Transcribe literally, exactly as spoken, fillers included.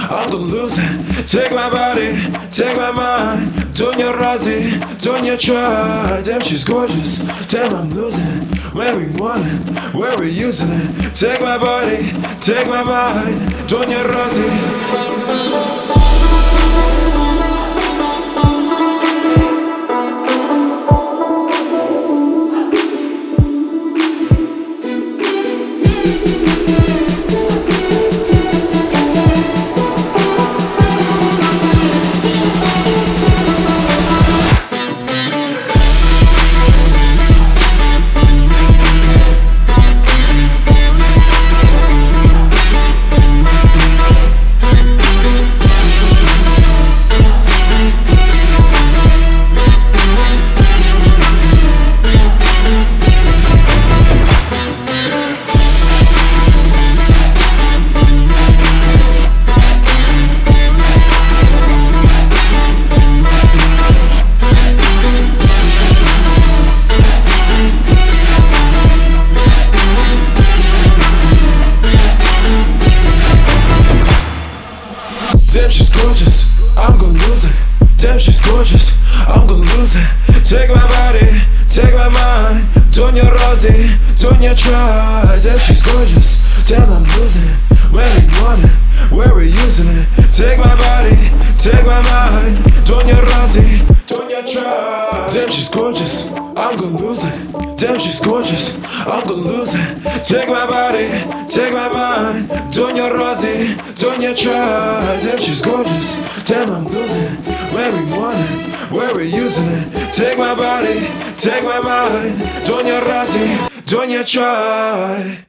I'm gonna lose it. Take my body, take my mind. Donya Razi, Donya try. Damn, she's gorgeous. Damn, I'm losing it. Where we want it, where we using it. Take my body, take my mind. Donya Razi. Damn, she's gorgeous, I'm gonna lose it. Damn, she's gorgeous, I'm gonna lose it. Take my body, take my mind. Donya Razi, Donya try. Damn, she's gorgeous, damn, I'm losing it. Where we want it, where we using it. Take my body, take my mind. Donya Razi, Donya try. Damn, she's gorgeous, I'm gonna lose it. Damn, she's gorgeous, I'm gonna lose it. Take my body, take my mind. Donya Razi, Donya try. Damn, she's gorgeous, damn, I'm losing it. Where we want it, where we using it. Take my body, take my mind. Donya Razi, Donya try.